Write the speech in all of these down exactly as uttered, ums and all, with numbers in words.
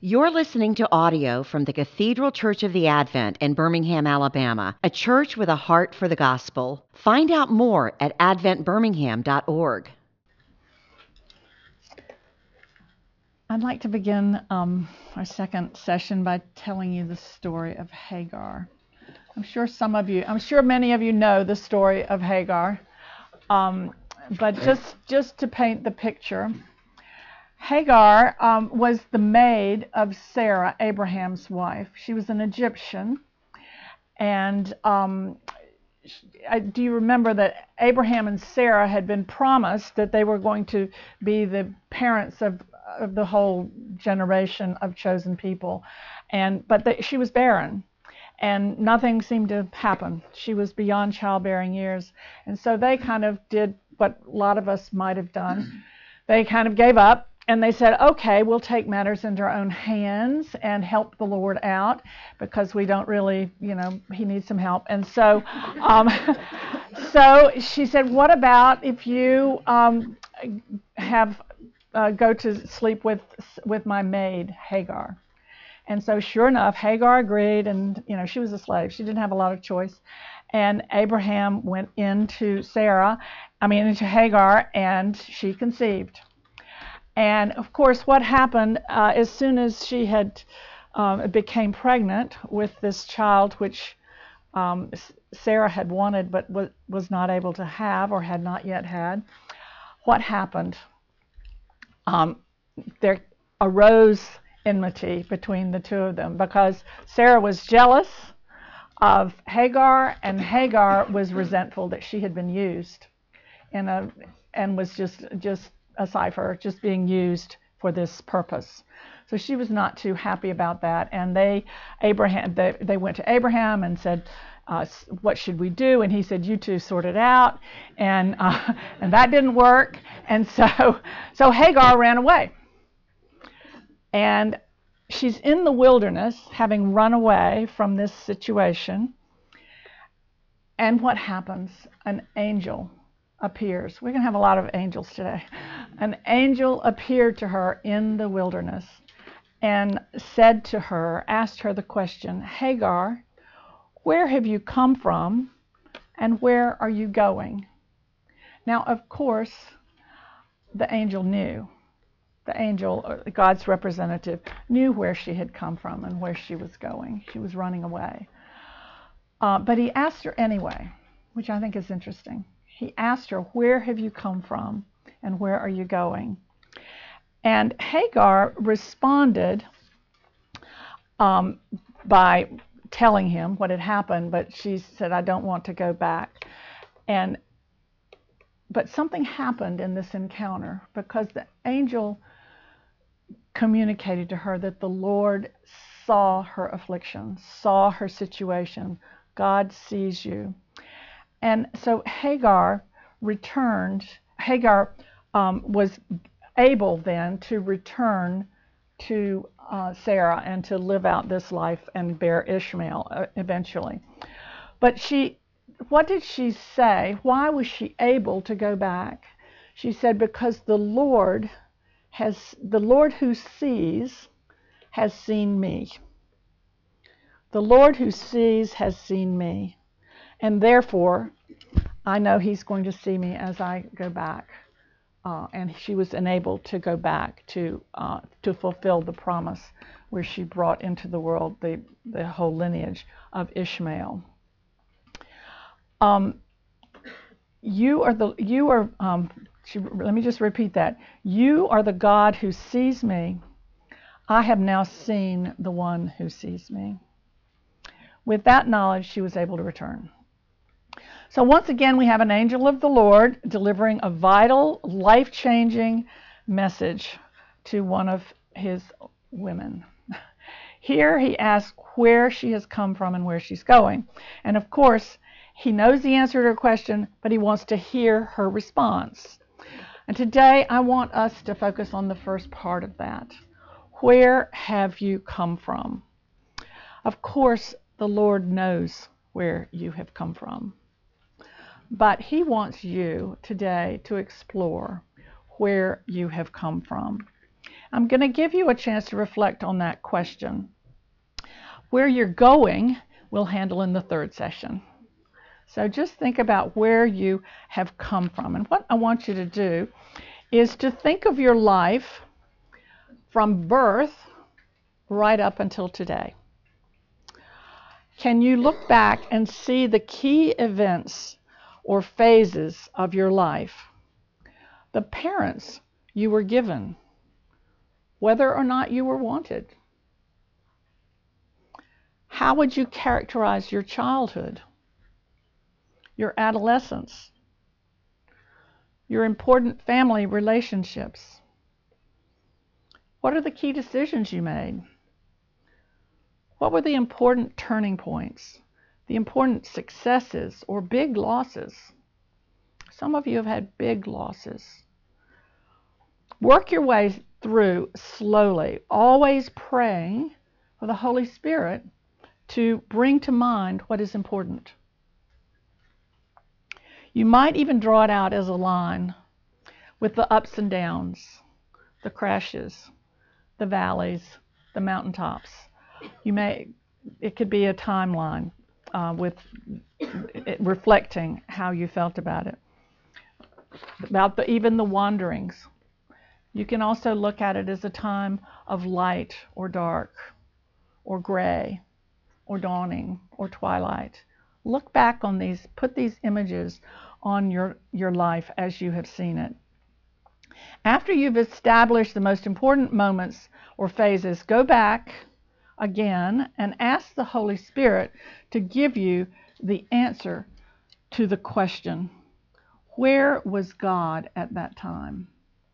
You're listening to audio from the Cathedral Church of the Advent in Birmingham, Alabama, a church with a heart for the gospel. Find out more at advent birmingham dot org. I'd like to begin um, our second session by telling you the story of Hagar. I'm sure some of you, I'm sure many of you know the story of Hagar, um, but just, just to paint the picture, Hagar um, was the maid of Sarah, Abraham's wife. She was an Egyptian, and um, I, do you remember that Abraham and Sarah had been promised that they were going to be the parents of, of the whole generation of chosen people, and but they, she was barren, and nothing seemed to happen. She was beyond childbearing years, and so they kind of did what a lot of us might have done. They kind of gave up. And they said, okay, we'll take matters into our own hands and help the Lord out because we don't really, you know, he needs some help. And so um, so she said, what about if you um, have uh, go to sleep with with my maid, Hagar? And so sure enough, Hagar agreed, and, you know, she was a slave. She didn't have a lot of choice. And Abraham went into Sarah, I mean, into Hagar, and she conceived. And of course, what happened uh, as soon as she had um, became pregnant with this child, which um, Sarah had wanted but was, was not able to have or had not yet had, what happened? Um, there arose enmity between the two of them because Sarah was jealous of Hagar, and Hagar was resentful that she had been used in a and was just just. a cipher, just being used for this purpose. So she was not too happy about that. And they, Abraham, they, they went to Abraham and said, uh, what should we do? And he said, you two sort it out. And uh, and that didn't work. And so, so Hagar ran away. And she's in the wilderness, having run away from this situation. And what happens? An angel appears. We're going to have a lot of angels today. An angel appeared to her in the wilderness and said to her, asked her the question, Hagar, where have you come from and where are you going? Now, of course, the angel knew. The angel, God's representative, knew where she had come from and where she was going. She was running away. Uh, but he asked her anyway, which I think is interesting. He asked her, where have you come from and where are you going? And Hagar responded um, by telling him what had happened, but she said, I don't want to go back. And but something happened in this encounter because the angel communicated to her that the Lord saw her affliction, saw her situation. God sees you. And so Hagar returned, Hagar um, was able then to return to uh, Sarah and to live out this life and bear Ishmael uh, eventually. But she, what did she say? Why was she able to go back? She said, because the Lord has, the Lord who sees has seen me. The Lord who sees has seen me. And therefore, I know he's going to see me as I go back. Uh, and she was enabled to go back to uh, to fulfill the promise where she brought into the world the, the whole lineage of Ishmael. Um, you are the, you are, um, she, let me just repeat that. You are the God who sees me. I have now seen the one who sees me. With that knowledge, she was able to return. So once again, we have an angel of the Lord delivering a vital, life-changing message to one of his women. Here he asks where she has come from and where she's going. And of course, he knows the answer to her question, but he wants to hear her response. And today, I want us to focus on the first part of that. Where have you come from? Of course, the Lord knows where you have come from. But he wants you today to explore where you have come from. I'm going to give you a chance to reflect on that question. Where you're going, we'll handle in the third session. So just think about where you have come from. And what I want you to do is to think of your life from birth right up until today. Can you look back and see the key events or phases of your life? The parents you were given, whether or not you were wanted. How would you characterize your childhood, your adolescence, your important family relationships? What are the key decisions you made? What were the important turning points, the important successes or big losses? Some of you have had big losses. Work your way through slowly, always praying for the Holy Spirit to bring to mind what is important. You might even draw it out as a line with the ups and downs, the crashes, the valleys, the mountaintops. You may, it could be a timeline uh, with it reflecting how you felt about it, about the, even the wanderings. You can also look at it as a time of light or dark, or gray, or dawning, or twilight. Look back on these, put these images on your, your life as you have seen it. After you've established the most important moments or phases, go back again and ask the Holy Spirit to give you the answer to the question, where was God at that time?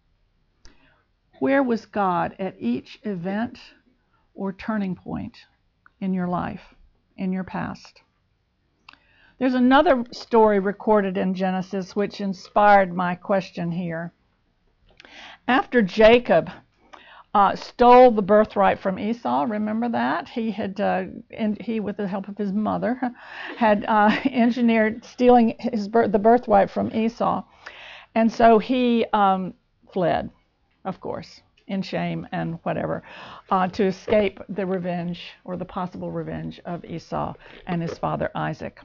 Where was God at each event or turning point in your life, in your past? There's another story recorded in Genesis which inspired my question here. After Jacob uh, stole the birthright from Esau, remember that? He had, uh, and he, with the help of his mother, had uh, engineered stealing his birth, the birthright from Esau. And so he um, fled, of course, in shame and whatever, uh, to escape the revenge or the possible revenge of Esau and his father Isaac.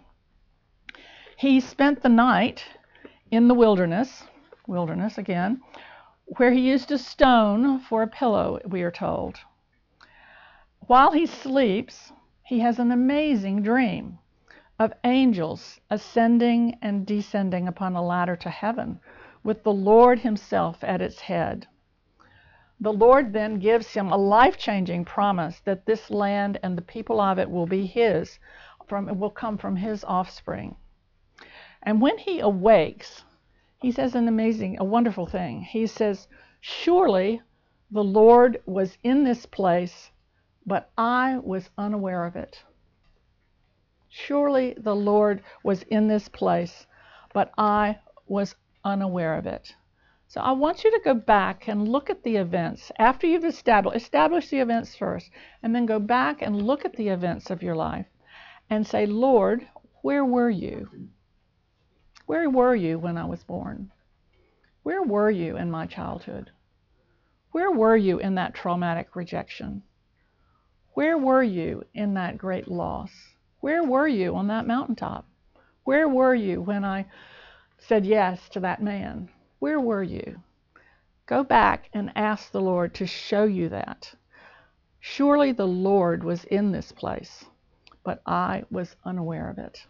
He spent the night in the wilderness, wilderness again, where he used a stone for a pillow, we are told. While he sleeps, he has an amazing dream of angels ascending and descending upon a ladder to heaven, with the Lord himself at its head. The Lord then gives him a life-changing promise that this land and the people of it will be his, from, will come from his offspring. And when he awakes, he says an amazing, a wonderful thing. He says, surely the Lord was in this place, but I was unaware of it. Surely the Lord was in this place, but I was unaware of it. So I want you to go back and look at the events. After you've established, establish the events first, and then go back and look at the events of your life and say, Lord, where were you? Where were you when I was born? Where were you in my childhood? Where were you in that traumatic rejection? Where were you in that great loss? Where were you on that mountaintop? Where were you when I said yes to that man? Where were you? Go back and ask the Lord to show you that. Surely the Lord was in this place, but I was unaware of it.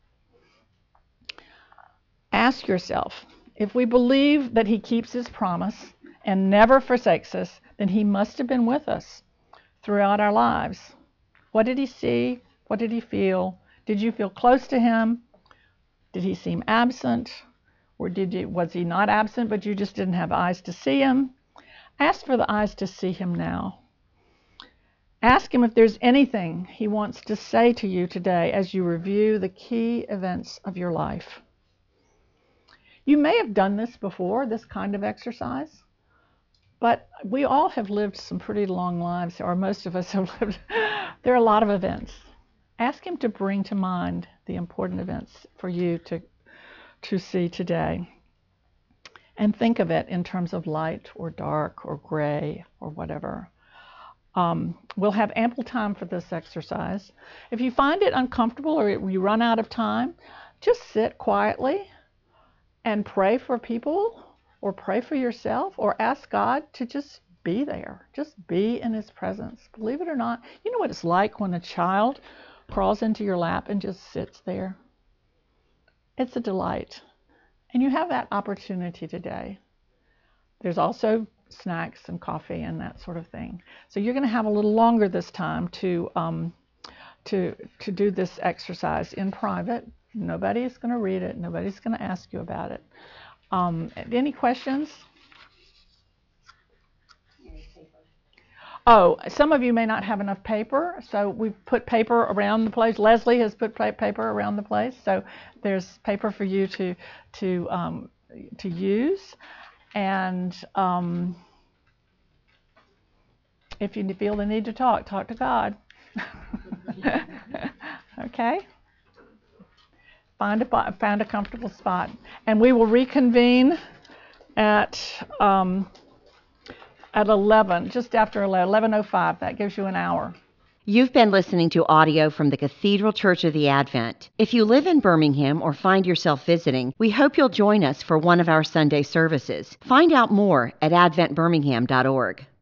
Ask yourself, if we believe that he keeps his promise and never forsakes us, then he must have been with us throughout our lives. What did he see? What did he feel? Did you feel close to him? Did he seem absent? Or did you, was he not absent, but you just didn't have eyes to see him? Ask for the eyes to see him now. Ask him if there's anything he wants to say to you today as you review the key events of your life. You may have done this before, this kind of exercise, but we all have lived some pretty long lives, or most of us have lived. There are a lot of events. Ask him to bring to mind the important events for you to, to see today. and think of it in terms of light or dark or gray or whatever. Um, we'll have ample time for this exercise. If you find it uncomfortable or you run out of time, just sit quietly and pray for people or pray for yourself or ask God to just be there. Just be in His presence. Believe it or not, you know what it's like when a child crawls into your lap and just sits there? It's a delight. And you have that opportunity today. There's also snacks and coffee and that sort of thing. So you're going to have a little longer this time to um, to to do this exercise in private. Nobody's going to read it. Nobody's going to ask you about it. Um, any questions? Oh, some of you may not have enough paper, so we've put paper around the place. Leslie has put paper around the place, so there's paper for you to to um, to use. And um, if you feel the need to talk, talk to God. Okay? Find a, find a comfortable spot. And we will reconvene at, um, at eleven, just after eleven, eleven oh five. That gives you an hour. You've been listening to audio from the Cathedral Church of the Advent. If you live in Birmingham or find yourself visiting, we hope you'll join us for one of our Sunday services. Find out more at advent birmingham dot org.